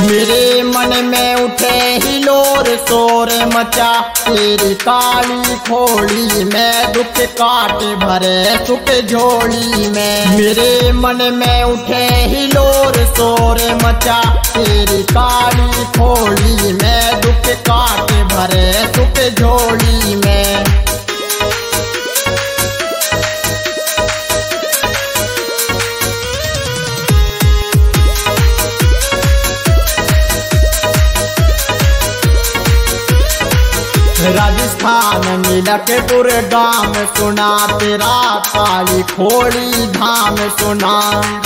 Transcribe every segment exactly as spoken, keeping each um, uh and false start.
मेरे मन में उठे हिलोर शोर मचा, तेरी काली खोड़ी में दुख काट भरे सुख झोली में। मेरे मन में उठे हिलोर शोर मचा, तेरी काली खोड़ी में दुख काट भरे सुख झोली में। राजस्थान नीलकपुर गांव सुना, तेरा काली खोड़ी धाम सुना।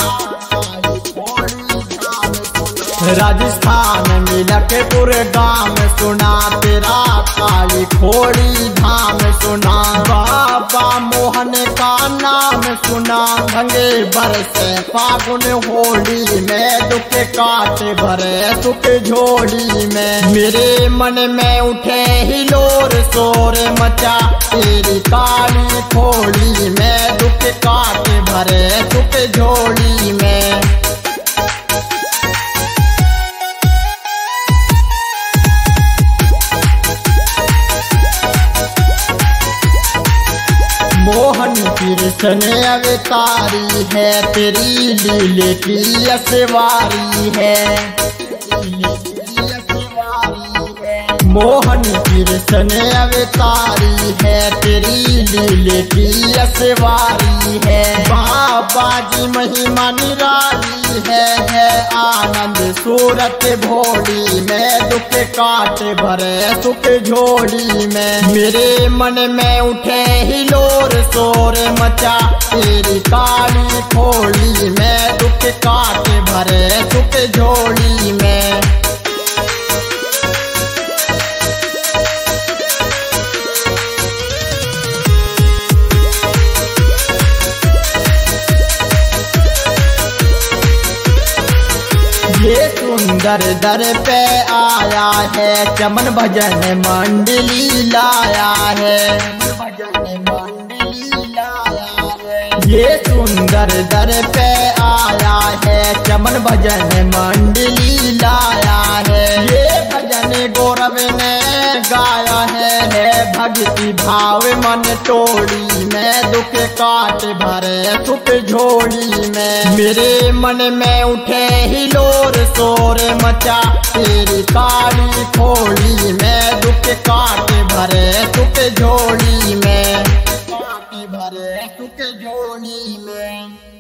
राजस्थान नीलकपुर गांव सुना, तेरा काली खोड़ी धाम सुना। बाबा मोहन का नाम सुना, भंगे बरसे फागुन होली में दुख काट भरे सुख झोली में। मेरे मन में उठे हिलोर शोर मचा, तेरी काली खोड़ी में दुख काट भरे सुख झोली में। मोहन कृष्ण अवतारी है, तेरी लीले की असवारी है। मोहन कृष्ण अवतारी है, तेरी लीले की असवारी है। बाबा जी महिमा निराली है, है आनंद सूरत भोली में दुख काट भरे सुख झोली में। मेरे मन में उठे हिलोर शोर मचा, तेरी काली खोड़ी में दुख काट भरे सुख झोली में। ये सुंदर दर पे आया है, चमन भजन मंडली लाया है। ये सुंदर दर पे आया है, चमन भजन मंडली लाया है। ये भजन गौरव ने गाया है, है भक्ति भाव मन तोड़ी में दुख काट भरे सुख झोली में। मेरे मन में उठे हिलोर शोर मचा, तेरी काली खोड़ी में दुख काट भरे सुख झोली में। काट भरे सुख झोली में।